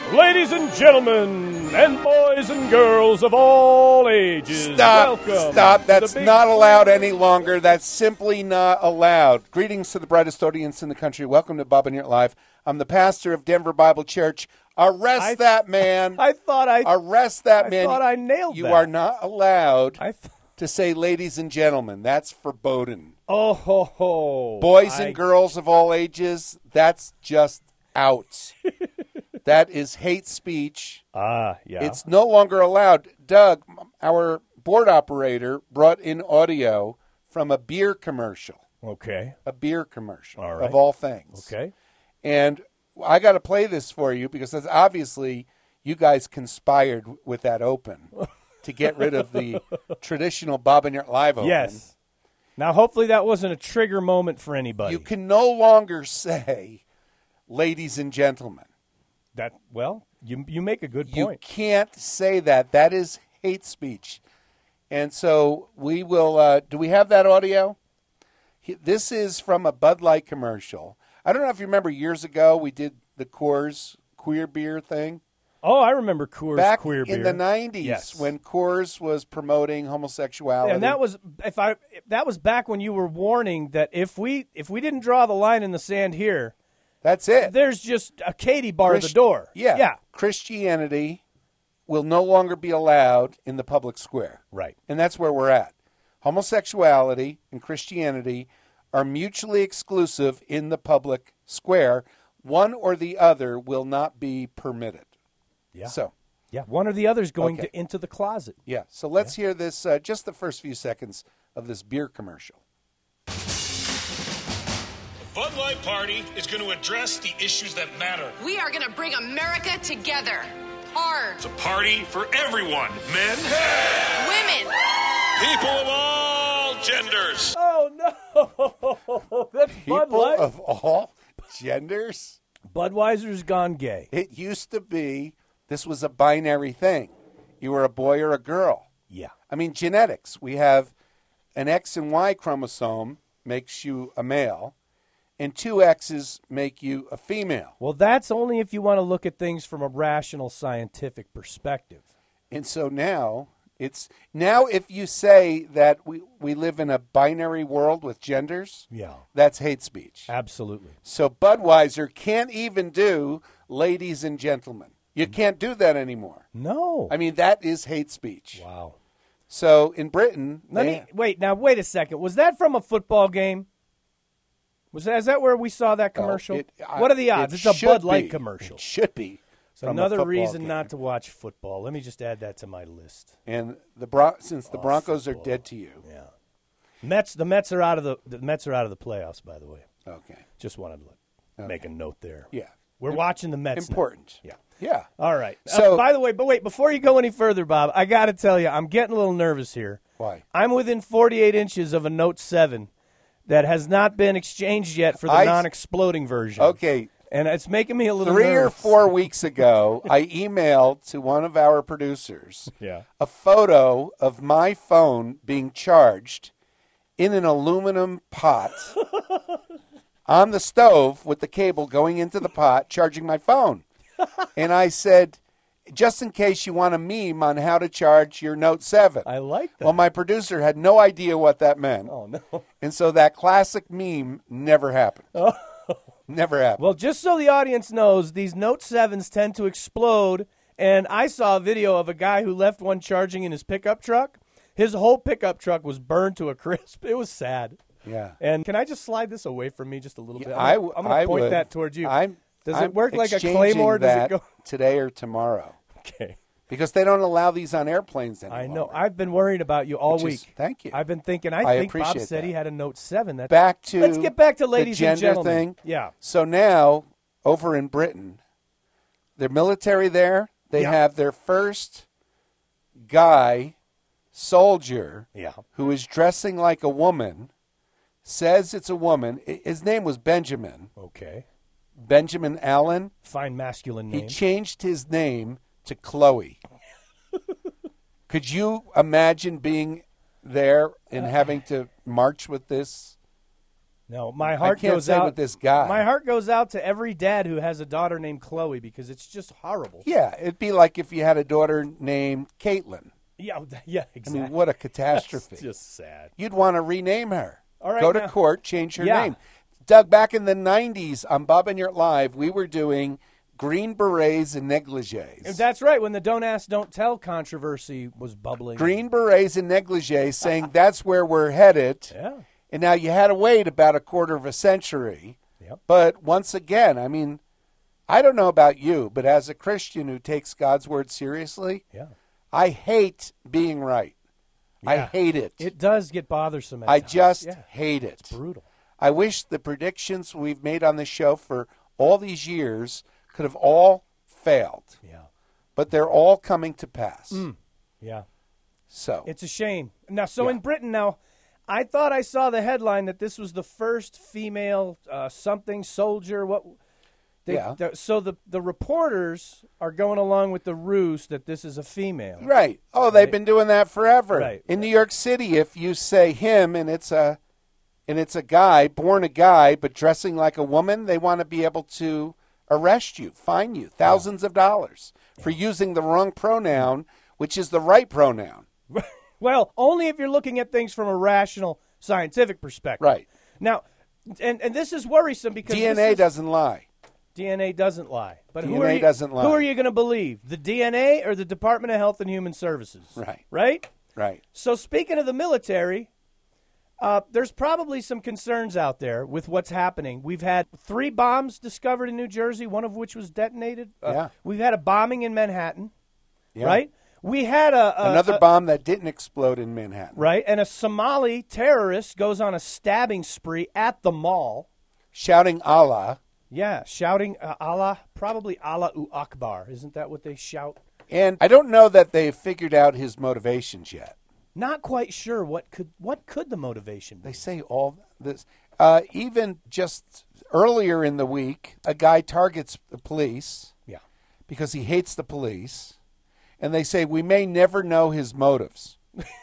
Ladies and gentlemen, and boys and girls of all ages, welcome. Stop. That's to the not allowed any longer. That's simply not allowed. Greetings to the brightest audience in the country. Welcome to Bob and Yurt Live. I'm the pastor of Denver Bible Church. Arrest that man. Arrest that man. I thought I nailed you that. You are not allowed I to say ladies and gentlemen. That's verboten. Oh, ho, ho. Boys and girls of all ages, that's just out. That is hate speech. Yeah. It's no longer allowed. Doug, our board operator, brought in audio from a beer commercial. Okay. A beer commercial, all right. Of all things. Okay. And I got to play this for you because that's obviously you guys conspired with that open to get rid of the traditional Bob and Yurt Live open. Yes. Now, hopefully that wasn't a trigger moment for anybody. You can no longer say, ladies and gentlemen. You make a good point. You can't say that. That is hate speech. And so we will, do we have that audio? This is from a Bud Light commercial. I don't know if you remember years ago we did the Coors queer beer thing. Oh, I remember Coors back queer beer. in the 90s, yes. When Coors was promoting homosexuality. And that was back when you were warning that if we didn't draw the line in the sand here, that's it. There's just a Katie bar at the door. Yeah. Christianity will no longer be allowed in the public square. Right. And that's where we're at. Homosexuality and Christianity are mutually exclusive in the public square. One or the other will not be permitted. Yeah. So. Yeah, one or the other is going into the closet. Yeah. So let's hear this, just the first few seconds of this beer commercial. Bud Light Party is going to address the issues that matter. We are going to bring America together. Hard. It's a party for everyone. Men. Women. People of all genders. Oh, no. That's Bud Light. People of all genders? Budweiser's gone gay. It used to be, this was a binary thing. You were a boy or a girl. Yeah. I mean, genetics. We have an X and Y chromosome makes you a male. And 2 X's make you a female. Well, that's only if you want to look at things from a rational, scientific perspective. And so now, if you say that we live in a binary world with genders, that's hate speech. Absolutely. So Budweiser can't even do ladies and gentlemen. You can't do that anymore. No. I mean, that is hate speech. Wow. So in Britain... Wait a second. Was that from a football game? Is that where we saw that commercial? What are the odds? It's a Bud Light commercial. It should be. So another reason not to watch football. Let me just add that to my list. And since the Broncos are dead to you. Yeah. The Mets are out of the playoffs, by the way. Okay. Just wanted to make a note there. Yeah. We're watching the Mets. Important. Now. Yeah. All right. So by the way, but wait, before you go any further, Bob, I got to tell you, I'm getting a little nervous here. Why? I'm within 48 inches of a Note 7 that has not been exchanged yet for the non-exploding version. Okay. And it's making me a little 3 nervous. or 4 weeks ago, I emailed to one of our producers a photo of my phone being charged in an aluminum pot on the stove with the cable going into the pot, charging my phone. And I said, just in case you want a meme on how to charge your Note 7. I like that. Well, my producer had no idea what that meant. Oh, no. And so that classic meme never happened. Oh. Never happened. Well, just so the audience knows, these Note 7s tend to explode. And I saw a video of a guy who left one charging in his pickup truck. His whole pickup truck was burned to a crisp. It was sad. Yeah. And can I just slide this away from me just a little bit? I'm going to point that towards you. Does it work like a claymore? Does it go today or tomorrow? Okay. Because they don't allow these on airplanes anymore. I know. I've been worried about you all week. Thank you. I've been thinking. I think Bob appreciate said that. he had a Note 7. Let's get back to ladies the and gender gentlemen. thing. Yeah. So now, over in Britain, their military there, they have their first guy soldier who is dressing like a woman, says it's a woman. His name was Benjamin. Okay. Benjamin Allen. Fine masculine name. He changed his name to Chloe. Could you imagine being there and having to march with this No, my heart can't goes say out with this guy. My heart goes out to every dad who has a daughter named Chloe because it's just horrible. Yeah, it'd be like if you had a daughter named Caitlin. Yeah, I exactly. mean, what a catastrophe. That's just sad. You'd want to rename her. All right, Go to now- court, change her Yeah. name. Doug, back in the 90s on Bob and Your Live, we were doing Green Berets and Negligees. That's right. When the Don't Ask, Don't Tell controversy was bubbling. Green Berets and Negligees saying that's where we're headed. Yeah. And now you had to wait about a quarter of a century. Yep. But once again, I mean, I don't know about you, but as a Christian who takes God's word seriously, Yeah. I hate being right. I Yeah. hate it. It does get bothersome at I times. just Yeah. hate it. It's brutal. I wish the predictions we've made on this show for all these years could have all failed, Yeah. but they're all coming to pass. Yeah. So It's a shame. Now, so Yeah. in Britain now, I thought I saw the headline that this was the first female something soldier. Yeah. So the reporters are going along with the ruse that this is a female. right. Oh, they've been doing that forever. Right. In New York City, if you say him and it's a guy, born a guy but dressing like a woman, they want to be able to arrest you, fine you thousands of dollars for using the wrong pronoun, which is the right pronoun. Well, only if you're looking at things from a rational, scientific perspective. Right. Now, and this is worrisome because DNA doesn't lie. DNA doesn't lie. But who DNA are you, doesn't lie. Who are you going to believe? The DNA or the Department of Health and Human Services? Right. Right? Right. So speaking of the military, there's probably some concerns out there with what's happening. We've had 3 bombs discovered in New Jersey, one of which was detonated. Yeah. We've had a bombing in Manhattan, Yeah. right? We had Another bomb that didn't explode in Manhattan. right, and a Somali terrorist goes on a stabbing spree at the mall. Shouting Allah. Yeah, shouting Allah, probably Allahu Akbar. Isn't that what they shout? And I don't know that they've figured out his motivations yet. Not quite sure what could the motivation be. They say all this. Even just earlier in the week, a guy targets the police Yeah. because he hates the police. And they say, we may never know his motives.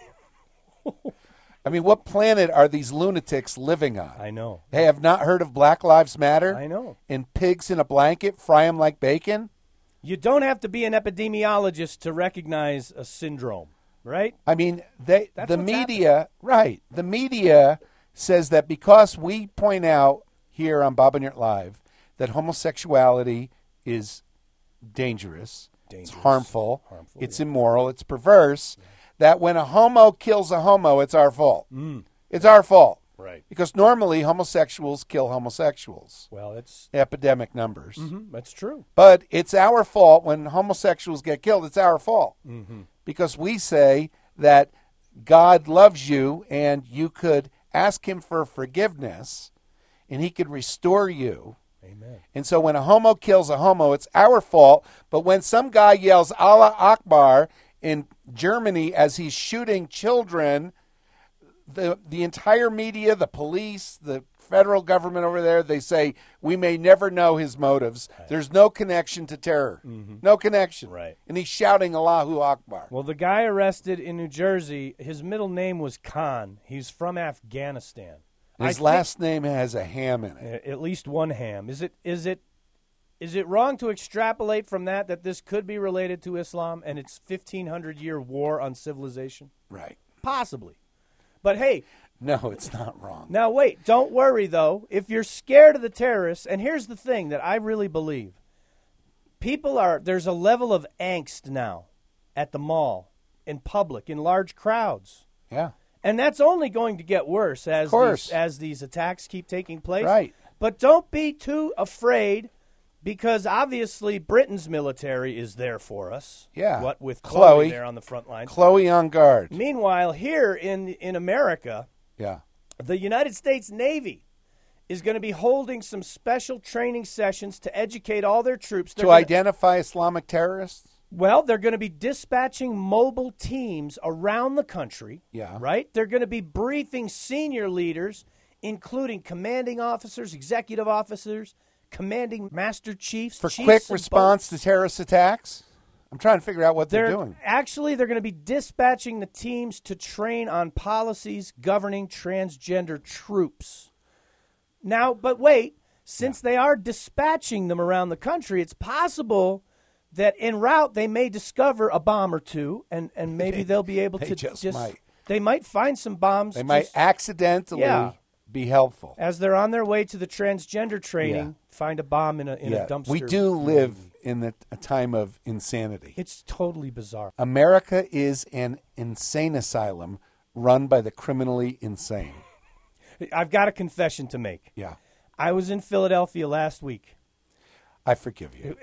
I mean, what planet are these lunatics living on? I know. They have not heard of Black Lives Matter? I know. And pigs in a blanket, fry them like bacon? You don't have to be an epidemiologist to recognize a syndrome, right? I mean, That's the what's media, right? The media says that because we point out here on Bob and Your Live that homosexuality is dangerous, it's harmful, it's immoral, it's perverse, that when a homo kills a homo, it's our fault. It's our fault. Right. Because normally homosexuals kill homosexuals. Well, it's Epidemic numbers. that's true. But it's our fault when homosexuals get killed. It's our fault. Because we say that God loves you and you could ask him for forgiveness and he could restore you. Amen. And so when a homo kills a homo, it's our fault. But when some guy yells Allah Akbar in Germany as he's shooting children, the entire media, the police, the federal government over there, they say, we may never know his motives. There's no connection to terror. No connection. Right. And he's shouting Allahu Akbar. Well, the guy arrested in New Jersey, his middle name was Khan. He's from Afghanistan. His last name has a ham in it. At least one ham. Is it wrong to extrapolate from that this could be related to Islam and its 1,500-year war on civilization? Right. Possibly. But hey, No, it's not wrong. now wait, don't worry though. If you're scared of the terrorists, and here's the thing that I really believe. There's a level of angst now at the mall, in public, in large crowds. Yeah. And that's only going to get worse Of course. as these attacks keep taking place. Right. But don't be too afraid, because obviously Britain's military is there for us. Yeah. What with Chloe. Chloe there on the front line. Chloe on guard. Meanwhile, here in America, Yeah. the United States Navy is going to be holding some special training sessions to educate all their troops. To identify Islamic terrorists? Well, they're going to be dispatching mobile teams around the country. Yeah. Right? They're going to be briefing senior leaders, including commanding officers, executive officers, commanding master chiefs. For chiefs quick of response to terrorist attacks? I'm trying to figure out what they're doing. Actually, they're going to be dispatching the teams to train on policies governing transgender troops. Now, but wait, since they are dispatching them around the country, it's possible that en route they may discover a bomb or two, and maybe they'll be able They to just just might. they might find some bombs. They might accidentally Yeah. be helpful. as they're on their way to the transgender training, find a bomb in a dumpster. We do live in a time of insanity. It's totally bizarre. America is an insane asylum run by the criminally insane. I've got a confession to make. Yeah. I was in Philadelphia last week. I forgive you.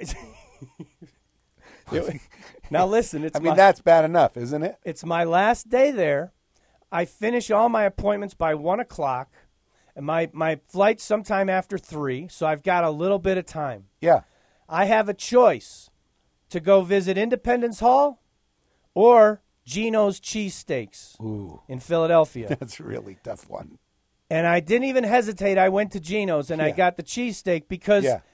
Now listen, I mean, that's bad enough, isn't it? it's my last day there. I finish all my appointments by 1 o'clock, and my flight's sometime after 3, so I've got a little bit of time. Yeah. I have a choice to go visit Independence Hall or Geno's Cheesesteaks in Philadelphia. That's a really tough one. And I didn't even hesitate. I went to Geno's and I Yeah. got the cheesesteak because Yeah.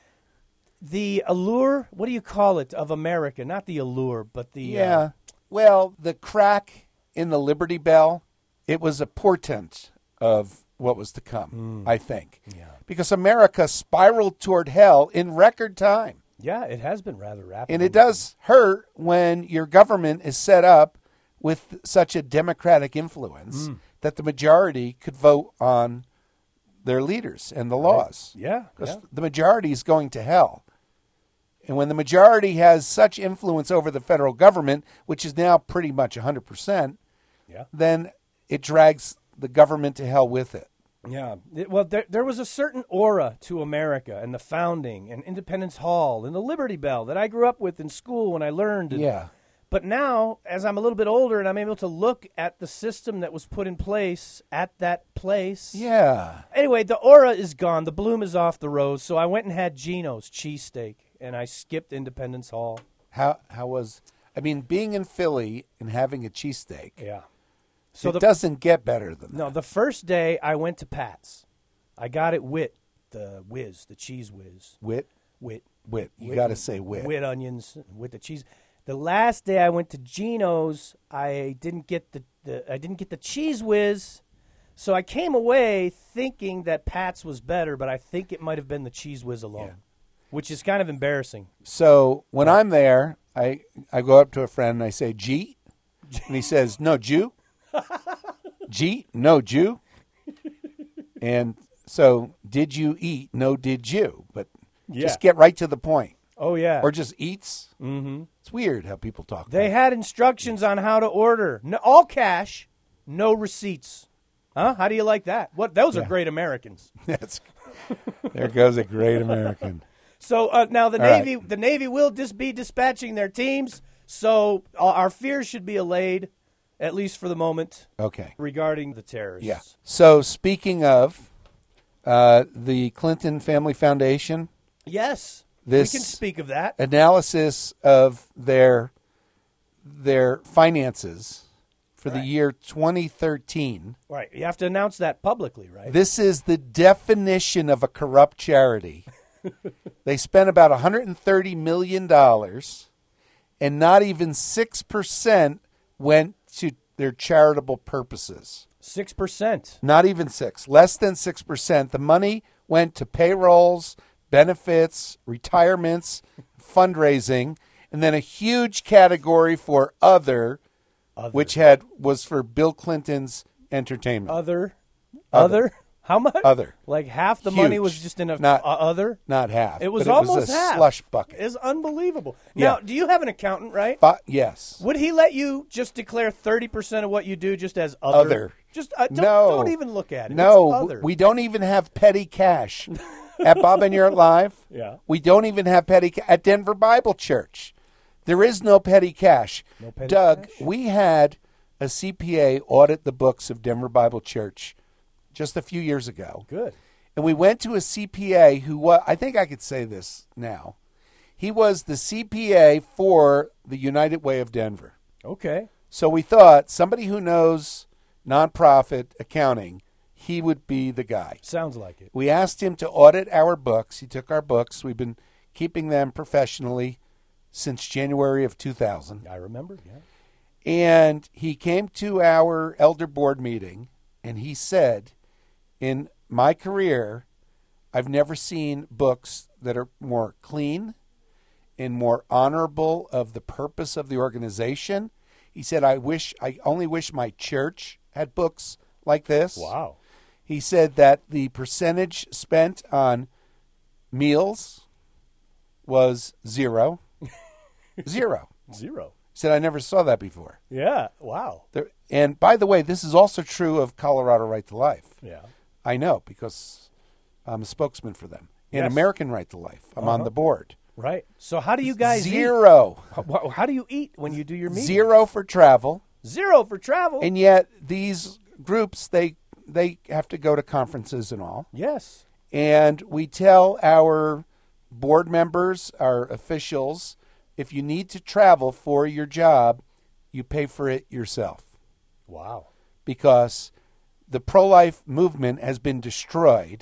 the allure, what do you call it, of America? Not the allure, but the... Yeah. Well, the crack in the Liberty Bell, it was a portent of what was to come, I think. Yeah. Because America spiraled toward hell in record time. Yeah, it has been rather rapid. And it does hurt when your government is set up with such a democratic influence that the majority could vote on their leaders and the laws. Yeah, Because yeah. the majority is going to hell. And when the majority has such influence over the federal government, which is now pretty much 100%, Yeah. then it drags the government to hell with it. Yeah. Well, there was a certain aura to America and the founding and Independence Hall and the Liberty Bell that I grew up with in school when I learned. Yeah. But now, as I'm a little bit older and I'm able to look at the system that was put in place at that place. Yeah. Anyway, the aura is gone. The bloom is off the rose. So I went and had Geno's cheesesteak, and I skipped Independence Hall. How was, I mean, being in Philly and having a cheesesteak, Yeah. So it doesn't get better than that. No, the first day I went to Pat's. I got it wit, the whiz, the cheese whiz. Wit. Wit. You got to say wit. Wit onions with the cheese. The last day I went to Geno's, I didn't get the cheese whiz, so I came away thinking that Pat's was better, but I think it might have been the cheese whiz alone, which is kind of embarrassing. So when I'm there, I go up to a friend and I say, G? And he says, no, Jew. G? No, Jew. And so, did you eat? No, did you? But just get right to the point. Oh, yeah. Or just eats. Mm-hmm. It's weird how people talk. They about had instructions on how to order. No, all cash, no receipts. Huh? How do you like that? What? Those are great Americans. it. There goes a great American. So now the All right. Navy, the Navy will be dispatching their teams. So our fears should be allayed, at least for the moment, Okay. regarding the terrorists. Yeah. So speaking of the Clinton Family Foundation, Yes. This- we can speak of that. analysis of their finances for the year 2013. Right. You have to announce that publicly, right? This is the definition of a corrupt charity. They spent about $130 million, and not even 6% went to their charitable purposes. 6%. Not even 6, less than 6%. The money went to payrolls, benefits, retirements, fundraising, and then a huge category for other. Which was for Bill Clinton's entertainment. Other. How much? Other. Like half the Huge. money was just in other? Not half. It was but almost a half. slush bucket. It's unbelievable. Yeah. Now, do you have an accountant, right? Yes. Would he let you just declare 30% of what you do just as other? Just don't even look at it. No, It's other. we don't even have petty cash at Bob and You're Live. Yeah. We don't even have petty at Denver Bible Church. There is no petty cash. No petty Doug, cash? we had a CPA audit the books of Denver Bible Church just a few years ago. Good. And we went to a CPA who was, I think I could say this now. He was the CPA for the United Way of Denver. Okay. So we thought somebody who knows nonprofit accounting, he would be the guy. Sounds like it. We asked him to audit our books. He took our books. We've been keeping them professionally since January of 2000. I remember, yeah. And he came to our elder board meeting, and he said, in my career, I've never seen books that are more clean and more honorable of the purpose of the organization. He said, I only wish my church had books like this. Wow. He said that the percentage spent on meals was zero. Zero. Zero. He said, I never saw that before. Yeah. Wow. And by the way, this is also true of Colorado Right to Life. Yeah. I know because I'm a spokesman for them. And Yes. American Right to Life. I'm on the board. Right. So how do you guys Zero. eat? How do you eat when you do your meeting? Zero for travel. Zero for travel. And yet these groups, they have to go to conferences and all. Yes. And we tell our board members, our officials, if you need to travel for your job, you pay for it yourself. Wow. Because the pro-life movement has been destroyed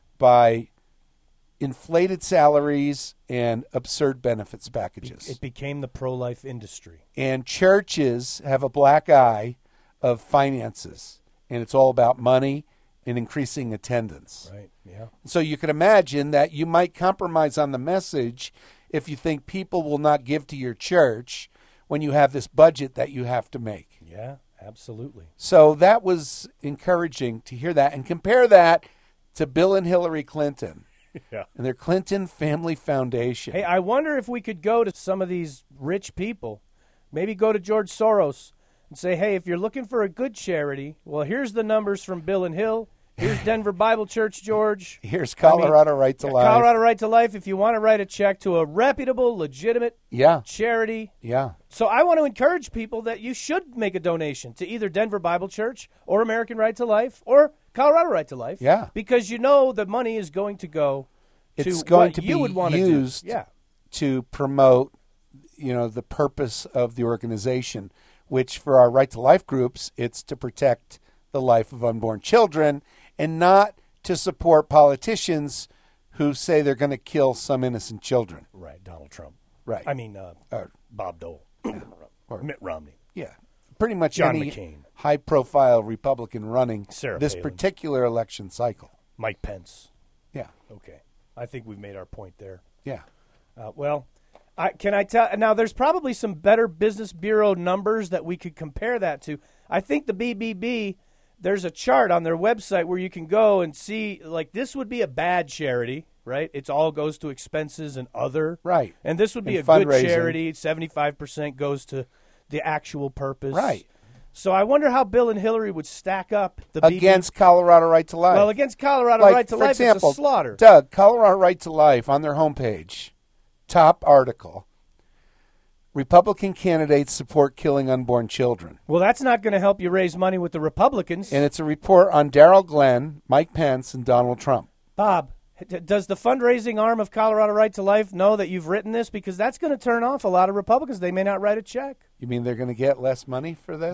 by inflated salaries and absurd benefits packages. It became the pro-life industry. And churches have a black eye of finances, and it's all about money and increasing attendance. Right. Yeah. So you can imagine that you might compromise on the message if you think people will not give to your church when you have this budget that you have to make. Yeah, absolutely. So that was encouraging to hear that and compare that to Bill and Hillary Clinton Yeah. and their Clinton Family Foundation. Hey, I wonder if we could go to some of these rich people, maybe go to George Soros and say, hey, if you're looking for a good charity, well, here's the numbers from Bill and Hill. Here's Denver Bible Church, George. Here's Colorado Right to Life. Colorado Right to Life, if you want to write a check to a reputable, legitimate Yeah, charity. yeah. So I want to encourage people that you should make a donation to either Denver Bible Church or American Right to Life or Colorado Right to Life. Yeah. Because you know the money is going to go to It's going what to you be would want used to do. Yeah. to promote, the purpose of the organization, which for our Right to Life groups, it's to protect the life of unborn children and not to support politicians who say they're going to kill some innocent children. Right, Donald Trump. Right. I mean, Bob Dole. Or Mitt Romney. Yeah. Pretty much John any McCain. high-profile Republican running Sarah this Palin. particular election cycle. Mike Pence. Yeah. Okay. I think we've made our point there. Yeah. Can I tell? Now, there's probably some Better Business Bureau numbers that we could compare that to. I think the BBB, there's a chart on their website where you can go and see, like, this would be a bad charity, right? It all goes to expenses and other. Right. And this would be And a good fundraising. charity. 75% goes to the actual purpose. Right. So I wonder how Bill and Hillary would stack up the BBB. Against Colorado Right to Life. Well, against Colorado Like, Right to for Life, example, it's a slaughter. Doug, Colorado Right to Life on their homepage, top article, Republican candidates support killing unborn children. Well, that's not going to help you raise money with the Republicans. And it's a report on Darrell Glenn, Mike Pence, and Donald Trump. Bob, does the fundraising arm of Colorado Right to Life know that you've written this? Because that's going to turn off a lot of Republicans. They may not write a check. You mean they're going to get less money for this?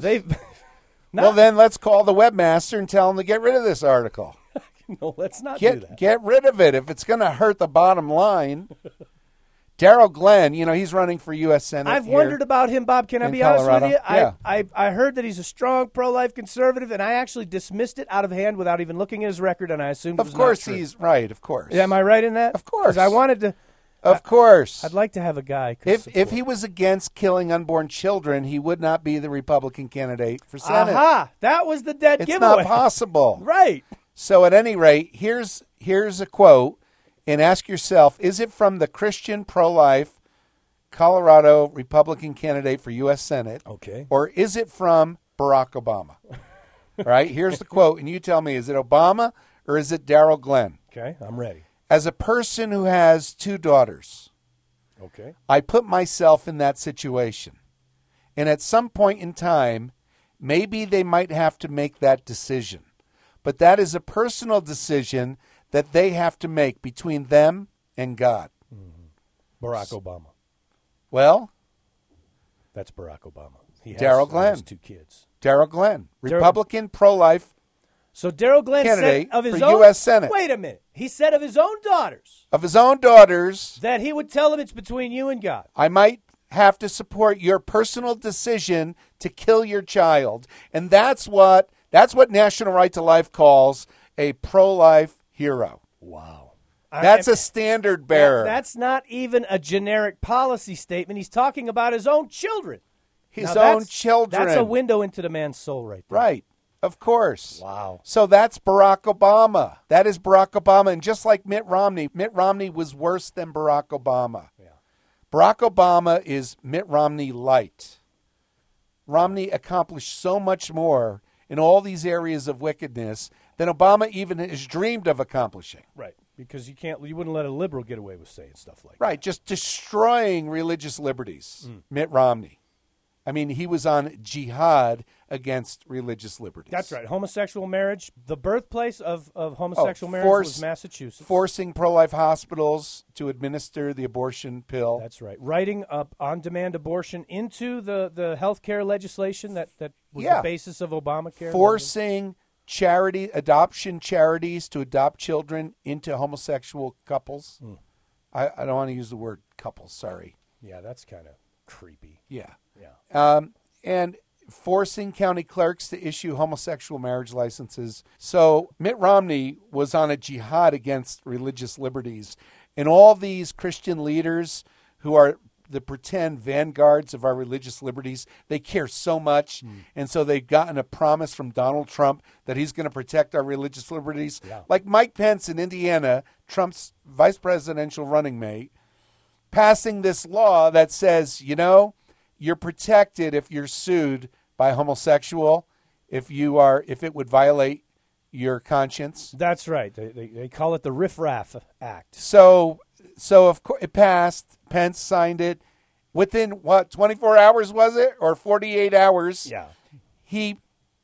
No. Well, then let's call the webmaster and tell him to get rid of this article. No, let's not do that. Get rid of it if it's going to hurt the bottom line. Darrell Glenn, he's running for U.S. Senate. I've here wondered about him, Bob. Can I in be honest with Colorado. you? Yeah. I heard that he's a strong pro-life conservative, and I actually dismissed it out of hand without even looking at his record, and I assumed it was Of course not true. he's right, of course. Am I right in that? Of course. 'Cause I wanted to. Of course. I'd like to have a guy. If he was against killing unborn children, he would not be the Republican candidate for Senate. Aha! That was the dead It's giveaway. not possible. Right. So at any rate, here's a quote, and ask yourself, is it from the Christian pro-life Colorado Republican candidate for U.S. Senate? Okay. Or is it from Barack Obama? All right, here's the quote, and you tell me, is it Obama or is it Darrell Glenn? Okay, I'm ready. As a person who has 2 daughters, Okay. I put myself in that situation. And at some point in time, maybe they might have to make that decision. But that is a personal decision that they have to make between them and God. Barack Obama. Well, That's Barack Obama. He has, Darrell he Glenn. has 2 kids. Darrell Glenn, Republican pro-life. So Darrell Glenn said Candidate of his for own U.S. Senate. Wait a minute. He said of his own daughters Of his own daughters, that he would tell them it's between you and God. I might have to support your personal decision to kill your child. And that's what National Right to Life calls a pro-life hero. Wow. That's a standard bearer. That's not even a generic policy statement. He's talking about his own children. His Now, own children. That's a window into the man's soul right there. Right. Of course. Wow. So that's Barack Obama. That is Barack Obama. And just like Mitt Romney was worse than Barack Obama. Yeah. Barack Obama is Mitt Romney light. Romney accomplished so much more in all these areas of wickedness than Obama even has dreamed of accomplishing. Right. Because you wouldn't let a liberal get away with saying stuff like Right. Just destroying religious liberties. Mitt Romney. I mean, he was on jihad against religious liberties. That's right. Homosexual marriage, the birthplace of homosexual marriage was Massachusetts. Forcing pro-life hospitals to administer the abortion pill. That's right. Writing up on-demand abortion into the health care legislation that was the basis of Obamacare. Forcing adoption charities to adopt children into homosexual couples. I don't want to use the word couples, sorry. Yeah, that's kind of creepy. Yeah. Yeah. And forcing county clerks to issue homosexual marriage licenses. So Mitt Romney was on a jihad against religious liberties. And all these Christian leaders who are the pretend vanguards of our religious liberties, they care so much. And so they've gotten a promise from Donald Trump that he's going to protect our religious liberties. Yeah. Like Mike Pence in Indiana, Trump's vice presidential running mate, passing this law that says, you're protected if you're sued by a homosexual, if it would violate your conscience. That's right. They call it the Riff Raff Act. So of course it passed. Pence signed it within 24 hours was it, or 48 hours? Yeah. He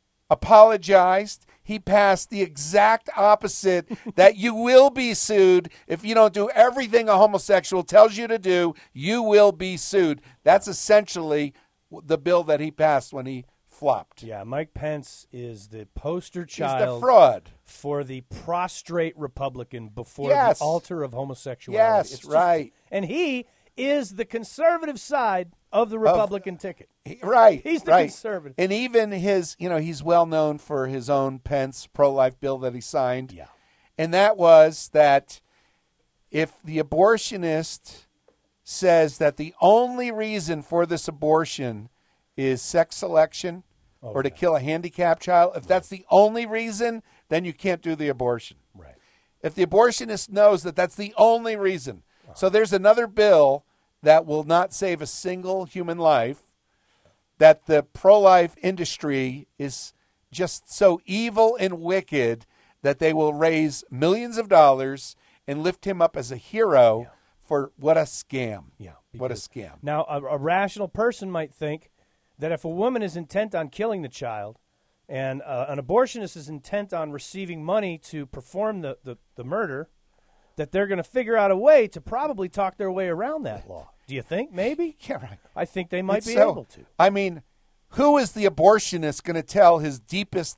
apologized. He passed the exact opposite that you will be sued if you don't do everything a homosexual tells you to do. You will be sued. That's essentially the bill that he passed when he flopped. Yeah, Mike Pence is the poster He's child the fraud. for the prostrate Republican before Yes. the altar of homosexuality. Yes, right. And he is the conservative side of the Republican ticket. Right. He's the right. conservative. And even he's well known for his own Pence pro-life bill that he signed. Yeah. And that was that if the abortionist says that the only reason for this abortion is sex selection or to kill a handicapped child, if that's the only reason, then you can't do the abortion. Right. If the abortionist knows that that's the only reason. So there's another bill that will not save a single human life, that the pro-life industry is just so evil and wicked that they will raise millions of dollars and lift him up as a hero for what a scam. Yeah. What a scam. Now, a rational person might think that if a woman is intent on killing the child and an abortionist is intent on receiving money to perform the murder, that they're going to figure out a way to probably talk their way around that law. Do you think? Maybe? Yeah, right. I think they might be So, able to. I mean, who is the abortionist going to tell his deepest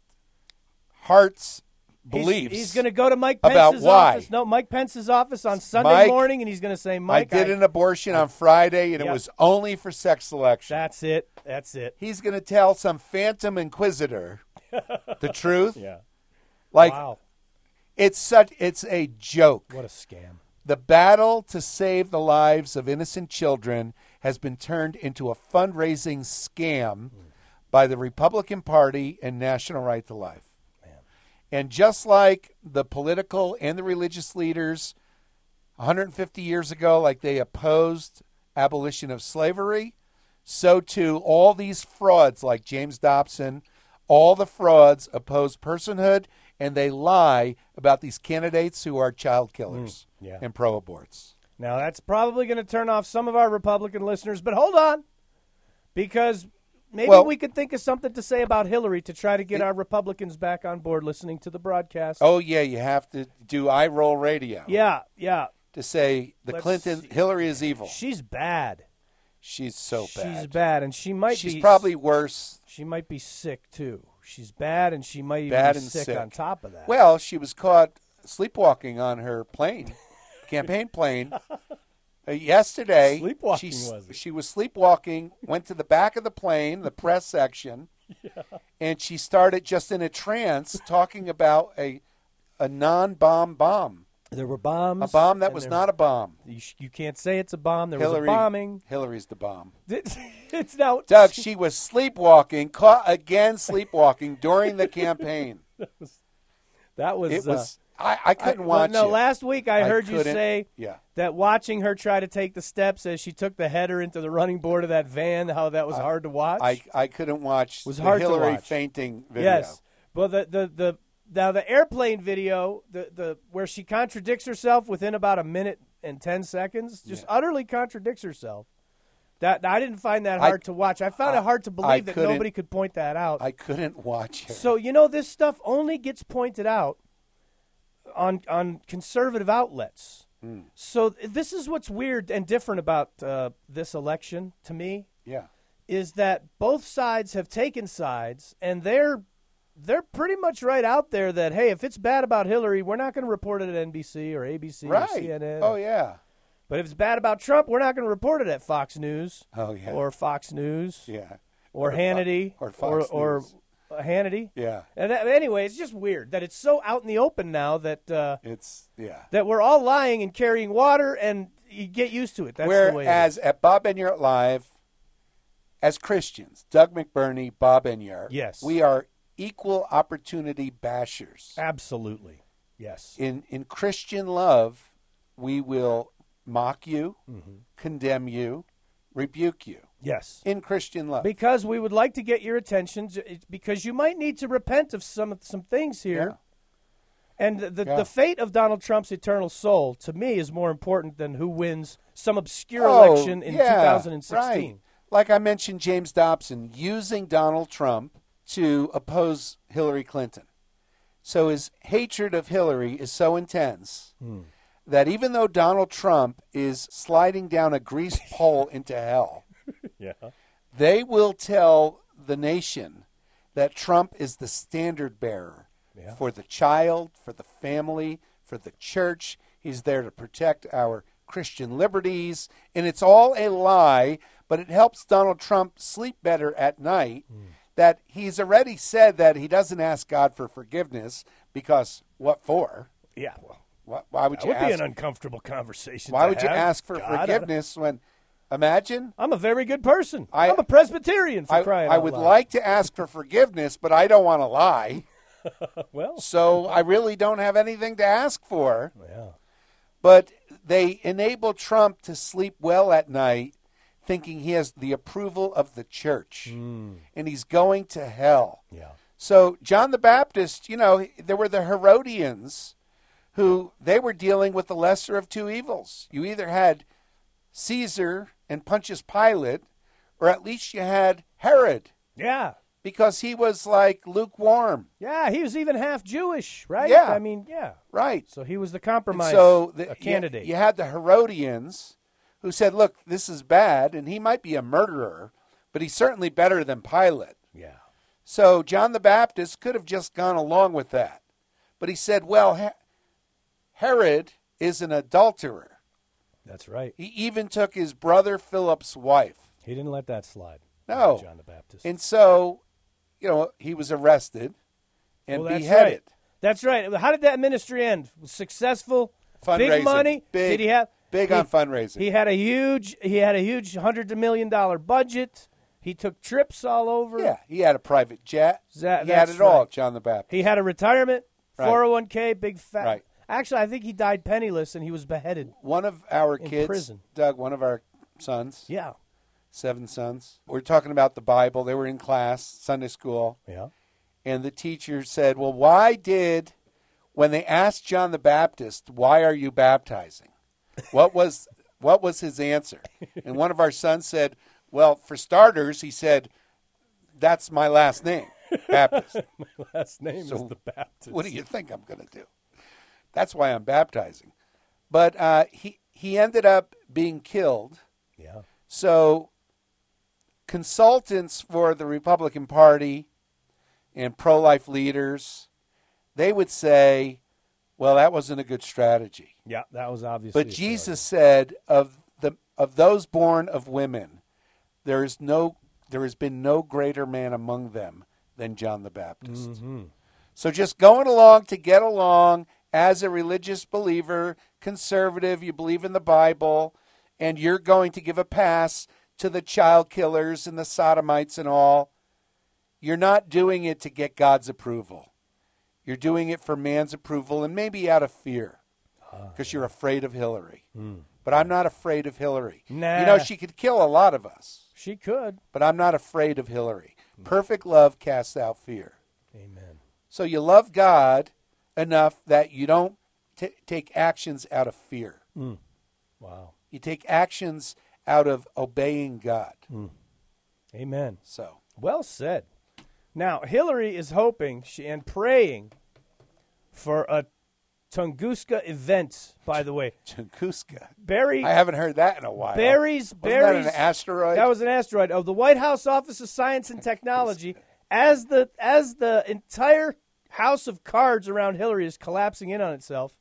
heart's beliefs? He's going to go to Mike about Pence's why. office. No, Mike Pence's office on Sunday Mike, morning, and he's going to say, I Mike, did an abortion on Friday, and it Yep. was only for sex selection. That's it. That's it. He's going to tell some phantom inquisitor the truth. Yeah. Like, Wow. it's a joke. What a scam. The battle to save the lives of innocent children has been turned into a fundraising scam by the Republican Party and National Right to Life. And just like the political and the religious leaders 150 years ago, like they opposed abolition of slavery, so too all these frauds like James Dobson, all the frauds oppose personhood, and they lie about these candidates who are child killers and pro-aborts. Now, that's probably going to turn off some of our Republican listeners, but hold on, because maybe we could think of something to say about Hillary to try to get our Republicans back on board listening to the broadcast. Oh, yeah, you have to do I Roll Radio. Yeah. To say Hillary is evil. She's bad. She's so bad. She's bad, and She's probably worse. She might be sick, too. She's bad, and she might even Bad be and sick on top of that. Well, she was caught sleepwalking on her plane, campaign plane. Yesterday, Sleepwalking, she was sleepwalking, went to the back of the plane, the press section, and she started just in a trance talking about a non-bomb bomb. There were bombs. A bomb that and was there- not a bomb. You can't say it's a bomb. There was Hillary, a bombing. Hillary's the bomb. It's now. Doug, she was sleepwalking, caught again sleepwalking during the campaign. That was. It was. I couldn't watch No, it. last week I heard you couldn't- say yeah. that watching her try to take the steps as she took the header into the running board of that van, how that was hard to watch. I couldn't watch Was the hard to Hillary watch. fainting video. Yes. Well, the now the airplane video, the where she contradicts herself within about a minute and 10 seconds, just utterly contradicts herself. That I didn't find that hard to watch. I found it hard to believe that couldn't- nobody could point that out. I couldn't watch her. So this stuff only gets pointed out on conservative outlets. So this is what's weird and different about this election to me yeah. is that both sides have taken sides, and they're pretty much right out there that, hey, if it's bad about Hillary, we're not going to report it at NBC or ABC Right. or CNN. Oh, yeah. But if it's bad about Trump, we're not going to report it at Fox News. Oh, yeah. Or Fox News. Yeah. Or Hannity. or Fox or News. Hannity. Yeah. And anyway, it's just weird that it's so out in the open now that It's, yeah. that we're all lying and carrying water, and you get used to it. That's the way it Whereas is. at Bob Enyart Live, as Christians, Doug McBurney, Bob Enyart, Yes. we are equal opportunity bashers. Absolutely. Yes. In Christian love, we will mock you, Mm-hmm. condemn you, rebuke you. Yes. In Christian love. Because we would like to get your attention, because you might need to repent of some things here. Yeah. And the fate of Donald Trump's eternal soul, to me, is more important than who wins some obscure election in 2016. Right. Like I mentioned, James Dobson using Donald Trump to oppose Hillary Clinton. So his hatred of Hillary is so intense that even though Donald Trump is sliding down a greased pole into hell, they will tell the nation that Trump is the standard bearer for the child, for the family, for the church. He's there to protect our Christian liberties. And it's all a lie, but it helps Donald Trump sleep better at night that he's already said that he doesn't ask God for forgiveness because what for? Yeah, well, Why would that you would be ask? an uncomfortable conversation. Why to would you have. ask for God, forgiveness when? Imagine. I'm a very good person. I- I'm a Presbyterian, for crying I out would loud. like to ask for forgiveness, but I don't want to lie. Well, So I really don't have anything to ask for. yeah. But they enable Trump to sleep well at night, thinking he has the approval of the church, and he's going to hell. Yeah. So John the Baptist, there were the Herodians who they were dealing with the lesser of two evils. You either had Caesar and Pontius Pilate, or at least you had Herod, Yeah. because he was like lukewarm. Yeah, he was even half Jewish, right? Yeah. I mean, yeah. Right. So he was the compromise So a candidate. You had the Herodians who said, look, this is bad, and he might be a murderer, but he's certainly better than Pilate. Yeah. So John the Baptist could have just gone along with that. But he said, well, Herod is an adulterer. That's right. He even took his brother Philip's wife. He didn't let that slide. No. John the Baptist. And so, he was arrested and Well, that's beheaded. right. That's right. How did that ministry end? Successful? Fundraising. Big money? Big, Did he have on fundraising. He had a huge $100 million budget. He took trips all over. Yeah, he had a private jet. He had that's it all, right. John the Baptist. He had a retirement, Right. 401k, big fat. Right. Actually, I think he died penniless and he was beheaded. One of our In kids, prison. Doug, one of our sons, Yeah. 7 sons, we're talking about the Bible. They were in class, Sunday school, Yeah. and the teacher said, well, when they asked John the Baptist, why are you baptizing? What was his answer? And one of our sons said, well, for starters, he said, that's my last name, Baptist. Last name So is the Baptist. What do you think I'm going to do? That's why I'm baptizing. But he ended up being killed. Yeah. So consultants for the Republican Party and pro-life leaders, they would say, well, that wasn't a good strategy. Yeah, that was obviously. But Jesus said, of those born of women, there has been no greater man among them than John the Baptist. Mm-hmm. So just going along to get along as a religious believer, conservative, you believe in the Bible, and you're going to give a pass to the child killers and the sodomites and all. You're not doing it to get God's approval. You're doing it for man's approval and maybe out of fear because you're afraid of Hillary. But I'm not afraid of Hillary. Nah. You know, she could kill a lot of us, She could. but I'm not afraid of Hillary. Perfect love casts out fear. Amen. So you love God enough that you don't take actions out of fear. Wow. You take actions out of obeying God. Amen. So Well said. Now, Hillary is hoping and praying for a Tunguska event, by the way. Tunguska. Barry I haven't heard that in a while. Barry's Wasn't that an asteroid? That was an asteroid of the White House Office of Science and Technology. As the entire house of cards around Hillary is collapsing in on itself,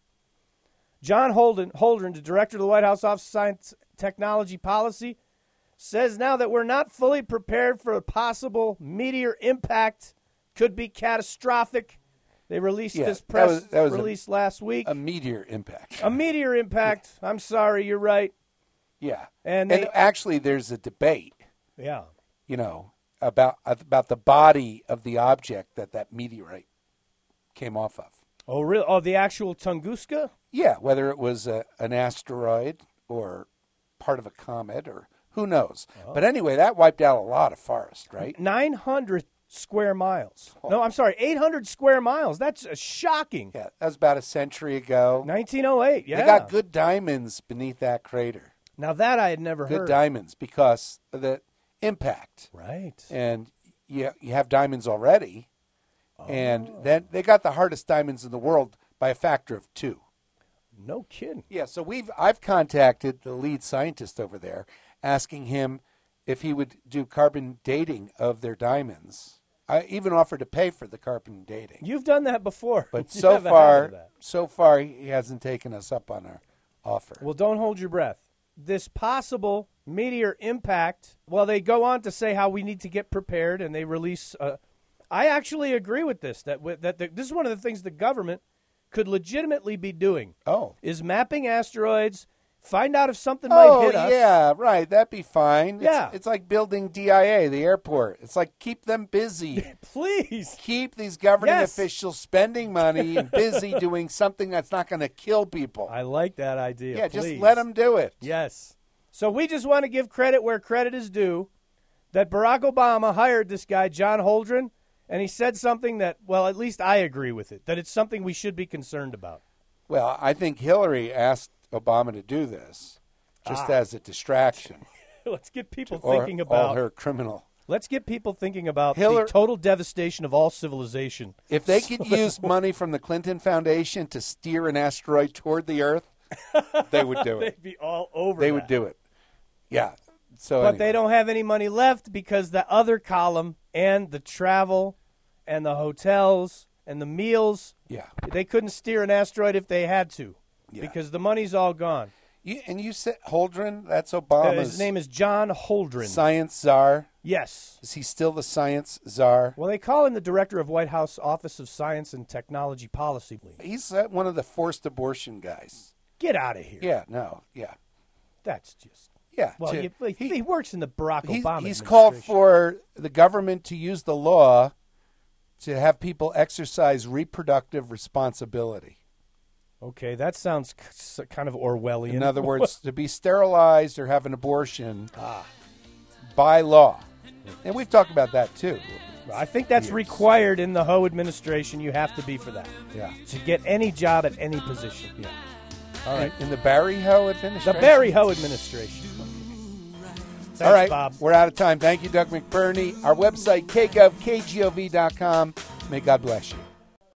John Holdren, the director of the White House Office of Science and Technology Policy, says now that we're not fully prepared for a possible meteor impact. Could be catastrophic. They released this press that was release last week. a meteor impact. A meteor impact. I'm sorry, you're right. Yeah. And actually there's a debate, yeah. you know, about the body of the object that meteorite came off of. Oh, really? Oh, the actual Tunguska? Yeah, whether it was an asteroid or part of a comet or who knows. But anyway, that wiped out a lot of forest, right? 900 square miles. No, I'm sorry, 800 square miles. That's shocking. Yeah, that was about a century ago. 1908, yeah. They got good diamonds beneath that crater. Now that I had never Good heard. diamonds because of the impact. Right. And you have diamonds already. And then they got the hardest diamonds in the world by a factor of 2. No kidding. Yeah, so I've contacted the lead scientist over there, asking him if he would do carbon dating of their diamonds. I even offered to pay for the carbon dating. You've done that before. But You so have a habit of that. far he hasn't taken us up on our offer. Well, don't hold your breath. This possible meteor impact, well, they go on to say how we need to get prepared, and they release. I actually agree with this. This is one of the things the government could legitimately be doing. Oh. Is mapping asteroids, find out if something might hit us. Yeah, right. That'd be fine. Yeah. It's like building DIA, the airport. It's like keep them busy. Please. Keep these governing Yes. officials spending money and busy doing something that's not going to kill people. I like that idea. Yeah, Please. just let them do it. Yes. So we just want to give credit where credit is due, that Barack Obama hired this guy, John Holdren, and he said something that, well, at least I agree with it, that it's something we should be concerned about. Well, I think Hillary asked Obama to do this just as a distraction. Let's get people or thinking all about her criminal. Let's get people thinking about the Hillary- total devastation of all civilization. If they could use money from the Clinton Foundation to steer an asteroid toward the Earth, they would do it. They'd be all over They that. would do it. Yeah. So But they anyway. don't have any money left because the other column and the travel and the hotels and the meals, Yeah. they couldn't steer an asteroid if they had to Yeah. because the money's all gone. You said Holdren? That's Obama's His name is John Holdren. science czar. Yes. Is he still the science czar? Well, they call him the director of White House Office of Science and Technology Policy. He's one of the forced abortion guys. Get out of here. Yeah, no, yeah. That's just. Yeah. Well, he works in the Barack Obama He's called administration. for the government to use the law to have people exercise reproductive responsibility. Okay, that sounds kind of Orwellian. In other words, to be sterilized or have an abortion by law. And we've talked about that too. I think that's required in the Ho administration. You have to be for that. Yeah. To get any job at any position. Yeah. All right. In the Barry Ho administration? The Barry Ho administration. Thanks, All right, Bob. we're out of time. Thank you, Doug McBurney. Our website, kgov.com. May God bless you.